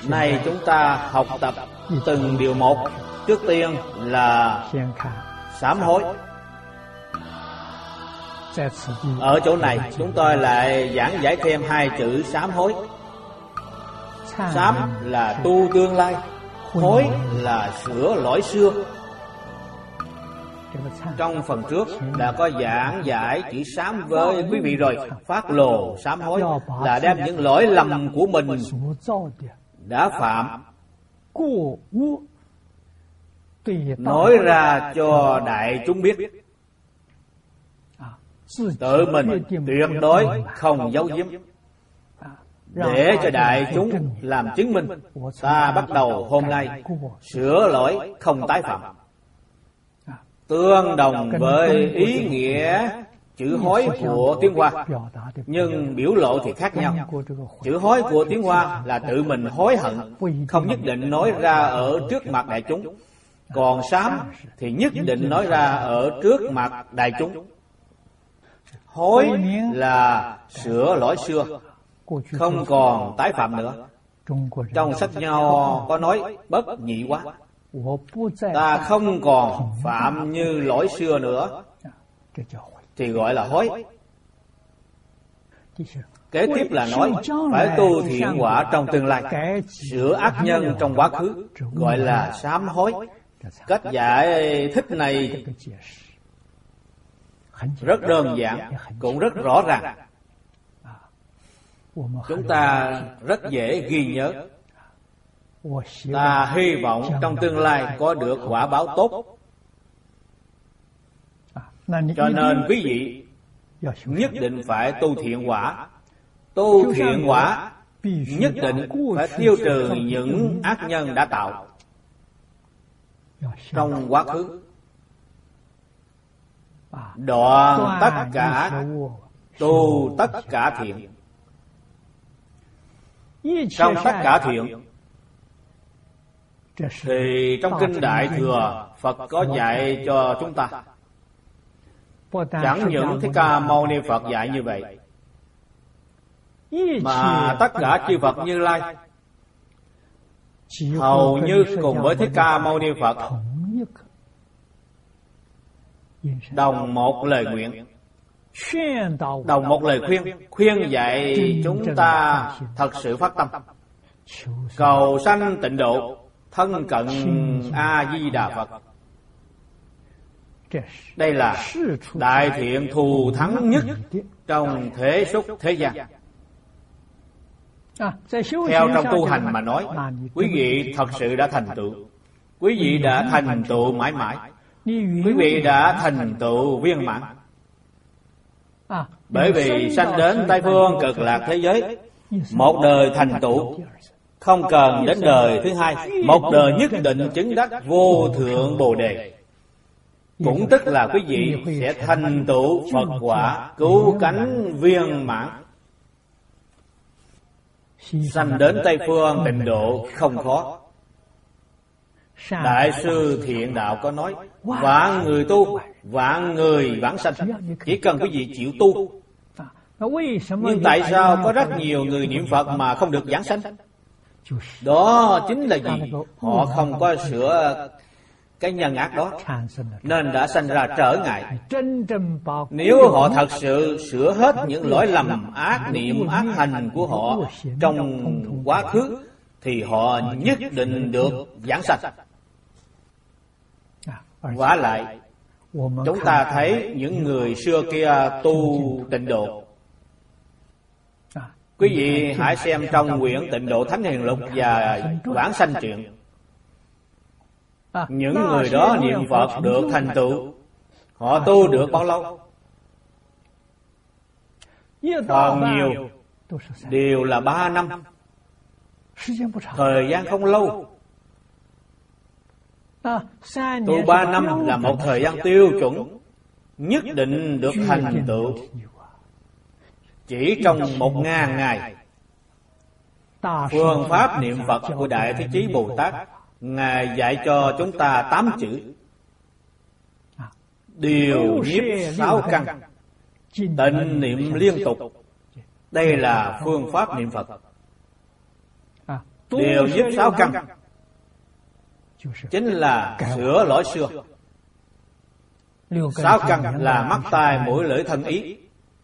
Nay chúng ta học tập từng điều một. Trước tiên là sám hối. Ở chỗ này chúng tôi lại giảng giải thêm hai chữ sám hối. Sám là tu tương lai, hối là sửa lỗi xưa. Trong phần trước đã có giảng giải chữ sám với quý vị rồi. Phát lộ sám hối là đem những lỗi lầm của mình đã phạm nói ra cho đại chúng biết. Tự mình tuyệt đối không giấu giếm, để cho đại chúng làm chứng minh. Ta bắt đầu hôm nay sửa lỗi không tái phạm. Tương đồng với ý nghĩa chữ hối của tiếng Hoa, nhưng biểu lộ thì khác nhau. Chữ hối của tiếng Hoa là tự mình hối hận, không nhất định nói ra ở trước mặt đại chúng. Còn sám thì nhất định nói ra ở trước mặt đại chúng. Hối là sửa lỗi xưa, không còn tái phạm nữa. Trong sách Nho có nói bất nhị quá. Ta không còn phạm như lỗi xưa nữa, thì gọi là hối. Kế tiếp là nói phải tu thiện quả trong tương lai, sửa ác nhân trong quá khứ, gọi là sám hối. Cách giải thích này rất đơn giản, cũng rất rõ ràng. Chúng ta rất dễ ghi nhớ. Ta hy vọng trong tương lai có được quả báo tốt. Cho nên quý vị nhất định phải tu thiện quả. Tu thiện quả nhất định phải tiêu trừ những ác nhân đã tạo trong quá khứ. Đoạn tất cả, tu tất cả thiện. Trong tất cả thiện thì trong Kinh Đại Thừa, Phật có dạy cho chúng ta. Chẳng những Thích Ca Mâu Ni Phật dạy như vậy, mà tất cả chư Phật Như Lai hầu như cùng với Thích Ca Mâu Ni Phật đồng một lời nguyện, đồng một lời khuyên dạy chúng ta thật sự phát tâm cầu sanh tịnh độ, thân cận A Di Đà Phật. Đây là đại thiện thù thắng nhất trong thế xuất thế gian. Theo trong tu hành mà nói, quý vị thật sự đã thành tựu. Quý vị đã thành tựu mãi mãi. Quý vị đã thành tựu viên mãn. Bởi vì sanh đến Tây Phương Cực Lạc thế giới, một đời thành tựu, không cần đến đời thứ hai. Một đời nhất định chứng đắc vô thượng Bồ Đề. Cũng tức là quý vị sẽ thành tựu Phật quả cứu cánh viên mãn. Sanh đến Tây Phương tịnh độ không khó. Đại sư Thiện Đạo có nói, vạn người tu, vạn người vãng sanh. Chỉ cần quý vị chịu tu. Nhưng tại sao có rất nhiều người niệm Phật mà không được vãng sanh? Đó chính là gì? Họ không có sửa cái nhân ác đó, nên đã sanh ra trở ngại. Nếu họ thật sự sửa hết những lỗi lầm ác niệm ác hành của họ trong quá khứ, thì họ nhất định được vãng sanh. Vả lại, chúng ta thấy những người xưa kia tu tịnh độ. Quý vị hãy xem trong quyển Tịnh Độ Thánh Hiền Lục và Vãng Sanh Truyện. Những người đó niệm Phật được thành tựu, họ tu được bao lâu? Còn nhiều đều là 3 năm. Thời gian không lâu. Tu 3 năm là một thời gian tiêu chuẩn, nhất định được thành tựu. Chỉ trong 1000 ngày, phương pháp niệm Phật của Đại Thế Chí Bồ Tát, Ngài dạy cho chúng ta 8 chữ: điều nhiếp 6 căn, tịnh niệm liên tục. Đây là phương pháp niệm Phật. Điều nhiếp 6 căn chính là sửa lỗi xưa. 6 căn là mắt tai mũi lưỡi thân ý.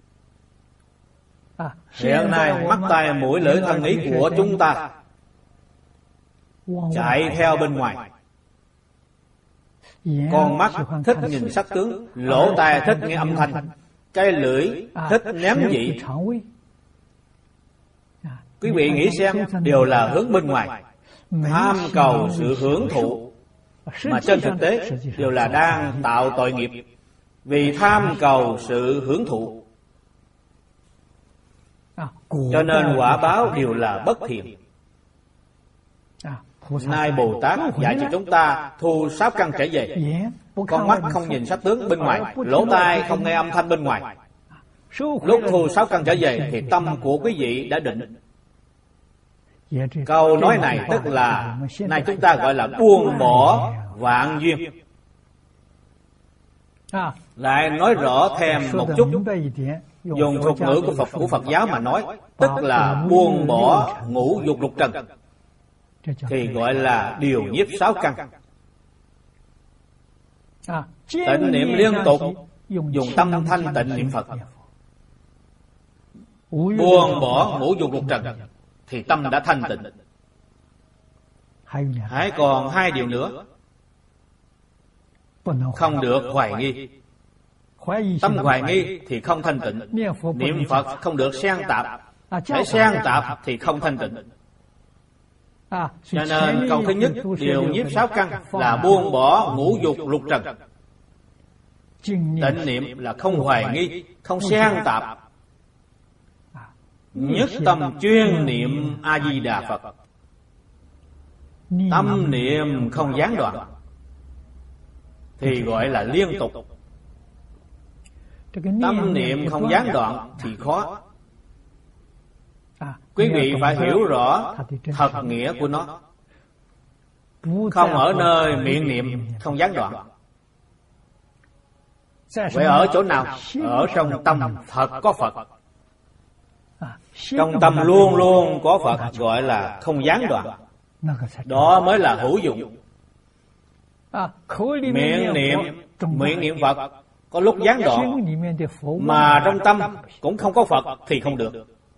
Hiện nay mắt tai mũi lưỡi thân ý của chúng ta chạy theo bên ngoài. Con mắt thích nhìn sắc tướng, lỗ tai thích nghe âm thanh, cái lưỡi thích nếm vị. Quý vị nghĩ xem, đều là hướng bên ngoài, tham cầu sự hưởng thụ, mà trên thực tế đều là đang tạo tội nghiệp, vì tham cầu sự hưởng thụ. Cho nên quả báo đều là bất thiện. Nay Bồ Tát dạy cho chúng ta thu 6 căn trở về. Con mắt không nhìn sắc tướng bên ngoài, lỗ tai không nghe âm thanh bên ngoài. Lúc thu 6 căn trở về thì tâm của quý vị đã định. Câu nói này tức là nay chúng ta gọi là buông bỏ vạn duyên. Lại nói rõ thêm một chút, dùng thuật ngữ của Phật giáo mà nói, tức là buông bỏ ngũ dục lục trần, thì gọi là điều nhiếp 6 căn. Tịnh niệm liên tục, dùng tâm thanh tịnh niệm Phật, buông bỏ ngũ dục lục trần, thì tâm đã thanh tịnh. Hãy còn 2 điều nữa. Không được hoài nghi. Tâm hoài nghi thì không thanh tịnh. Niệm Phật không được xen tạp. Hãy xen tạp thì không thanh tịnh. Cho nên câu thứ nhất, điều nhiếp 6 căn là buông bỏ ngũ dục lục trần. Tịnh niệm là không hoài nghi, không xen tạp, nhất tâm chuyên niệm A Di Đà Phật. Tâm niệm không gián đoạn thì gọi là liên tục. Tâm niệm không gián đoạn thì khó. Quý vị phải hiểu rõ thật nghĩa của nó. Không ở nơi miệng niệm không gián đoạn. Vậy ở chỗ nào? Ở trong tâm thật có Phật. Trong tâm luôn luôn có Phật, gọi là không gián đoạn. Đó mới là hữu dụng. Miệng niệm Phật có lúc gián đoạn, mà trong tâm cũng không có Phật thì không được.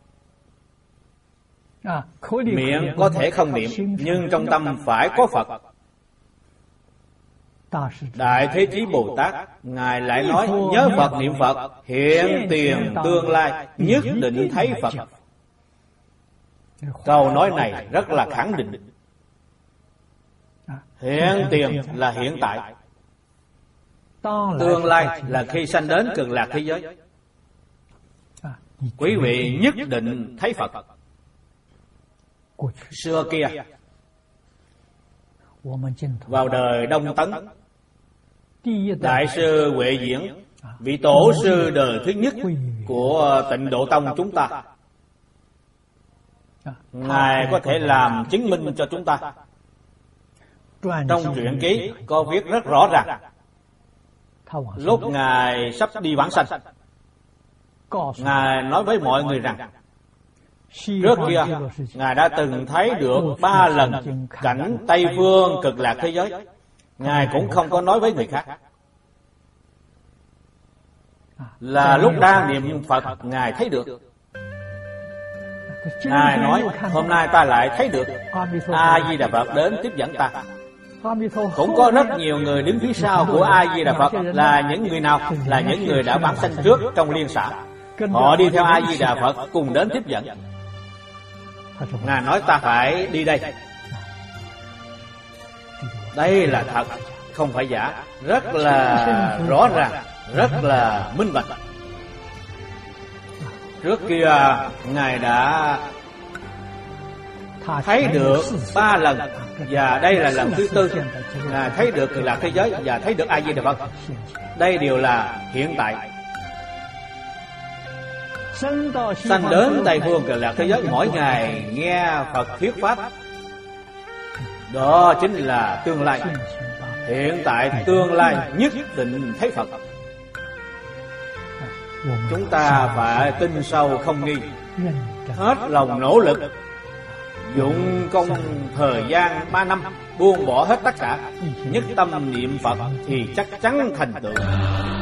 Miệng có thể không niệm, nhưng trong tâm phải có Phật. Đại Thế Chí Bồ Tát Ngài lại nói, nhớ Phật niệm Phật, hiện tiền tương lai nhất định thấy Phật. Câu nói này rất là khẳng định. Hiện tiền là hiện tại, tương lai là khi sanh đến Cực Lạc thế giới. Quý vị nhất định thấy Phật. Xưa kia, vào đời Đông Tấn, Đại sư Huệ Diễn, vị tổ sư đời thứ nhất của Tịnh Độ Tông chúng ta, Ngài có thể làm chứng minh cho chúng ta. Trong truyện ký có viết rất rõ ràng, lúc Ngài sắp đi vãng sanh, Ngài nói với mọi người rằng, trước kia Ngài đã từng thấy được 3 lần cảnh Tây Phương Cực Lạc thế giới. Ngài cũng không có nói với người khác. Là lúc đang niệm Phật Ngài thấy được. Ngài nói, hôm nay ta lại thấy được A Di Đà Phật đến tiếp dẫn ta. Cũng có rất nhiều người đứng phía sau của A Di Đà Phật. Là những người nào? Là những người đã vãng sanh trước trong liên xã. Họ đi theo A Di Đà Phật cùng đến tiếp dẫn. Ngài nói ta phải đi đây. Đây là thật, không phải giả. Rất là rõ ràng, rất là minh bạch. Trước kia Ngài đã thấy được 3 lần, và đây là lần thứ 4. Ngài thấy được Cực Lạc thế giới và thấy được A Di Đà Phật. Đây đều là hiện tại. Sanh đến Tây Phương Cực Lạc thế giới, mỗi ngày nghe Phật thuyết pháp, đó chính là tương lai. Hiện tại tương lai nhất định thấy Phật. Chúng ta phải tin sâu không nghi, hết lòng nỗ lực dụng công thời gian 3 năm, buông bỏ hết tất cả, nhất tâm niệm Phật thì chắc chắn thành tựu.